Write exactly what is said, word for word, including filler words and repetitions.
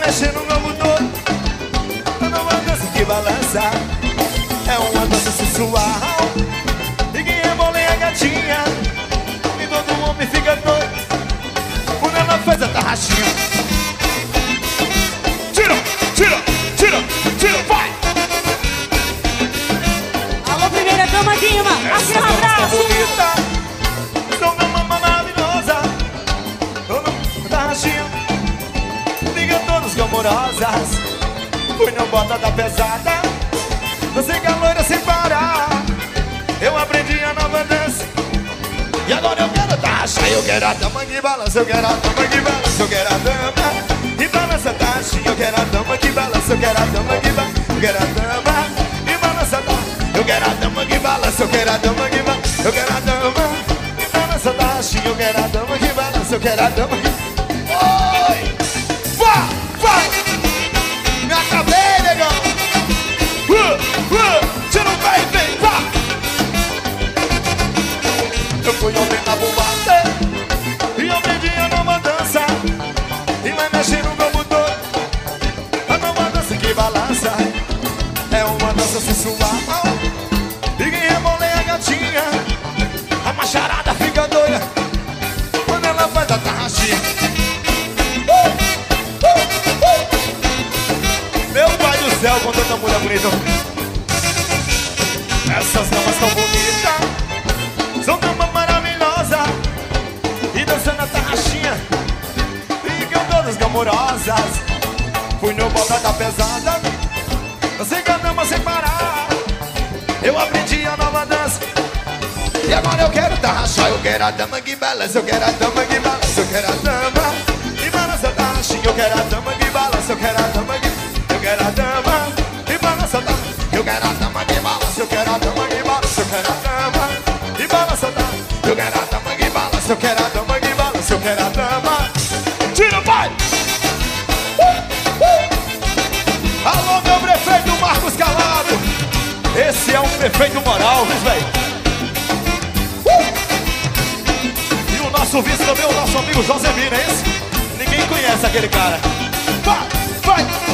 mexer no corpo todo. É uma dança que balança, é uma dança sensual. E quem rebola é a gatinha, e todo homem fica doido quando ela faz a tarraxinha. Tira, tira, tira, tira, vai! Alô, primeira dama Guima, aquele abraço! Sou uma mama maravilhosa, toda tarraxinha, liga todas glamorosas. Fui na bota da pesada, dancei com a loira sem parar. Eu aprendi a nova dança e agora eu quero taxa. Eu quero a dama que balança, eu quero a dama que balança, eu quero a dama e balança taxa. Eu quero a dama que balança, eu quero a dama que balança, eu quero a dama e balança taxa. Eu quero a dama que balança, eu quero a dama que balança, eu quero a dama e balança taxa. Eu quero a dama que balança, eu quero a dama que... Oi! Vá, vá! Me acabei, negão! Uh, uh, tira o pé e vem, vá! Eu fui ontem na boate e aprendi a nova dança e vai mexer no corpo todo. A nova dança que balança é uma dança sensual. E quem rebola é a gatinha, a macharada fica doida quando ela faz a tarraxinha. uh, uh, uh. Meu pai do céu, com tanta mulher bonita. Essas damas tão bonitas, são damas maravilhosas e dançando a tarraxinha, ficam todas glamorosas. Fui no bota da pesada, dancei com a dama sem parar. Eu aprendi a nova dança e agora eu quero tarraxar. Eu quero a dama que balança, eu quero a dama que balança, eu quero a dama e balança tarraxinha. Eu quero a dama que balança, eu quero a dama que... Eu quero a dama e balança tarraxinha. Eu quero a dama que balança, eu quero a dama que balança, eu quero a dama e balança tarraxinha. Eu quero a dama que balança, eu quero a dama que balança, eu quero a dama. Tira, vai! Uh, uh. Alô, meu prefeito Marcos Calado. Esse é um prefeito moral, viu, velho? Uh! E o nosso vice também, o nosso amigo Josemir, é esse? Ninguém conhece aquele cara. Vai, vai!